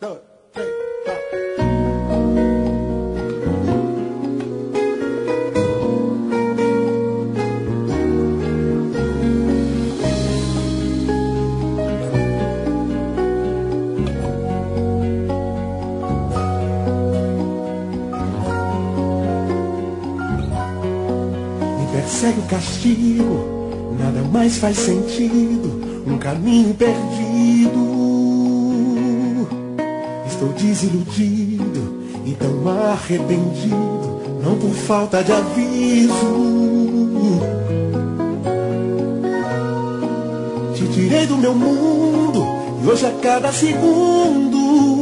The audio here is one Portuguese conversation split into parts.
2, 3, 4. Persegue o castigo, nada mais faz sentido, um caminho perdido. Estou desiludido e tão arrependido, não por falta de aviso. Te tirei do meu mundo e hoje a cada segundo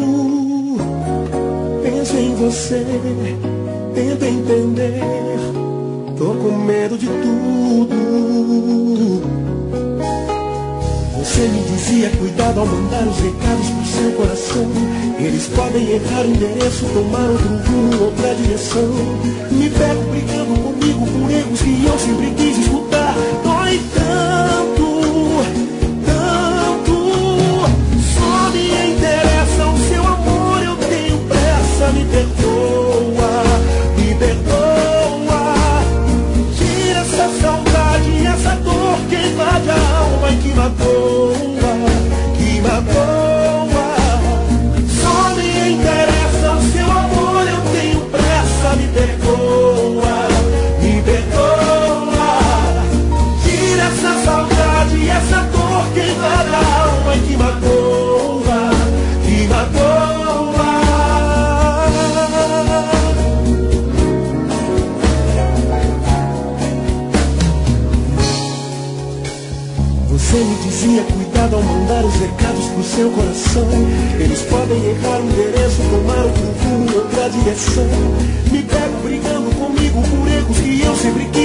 penso em você, tento entender. Tô com medo de tudo. Você me dizia cuidado ao mandar os recados pro seu coração. Eles podem errar o endereço, tomar outro rumo, outra direção. Me pego brigando comigo por erros que eu sempre quis escutar. Dói tanto, tanto. Só me interessa o seu amor, eu tenho pressa. Me perdoa, me perdoa. Essa saudade, essa dor que invade a alma e que magoa, que magoa. Só me interessa o seu amor, eu tenho pressa. Me perdoa, me perdoa. Tira essa saudade, essa dor que invade a alma e que magoa, que magoa. Você me dizia cuidado ao mandar os recados pro seu coração. Eles podem errar o endereço, tomar outro rumo, outra direção. Me pego brigando comigo por erros que eu sempre quis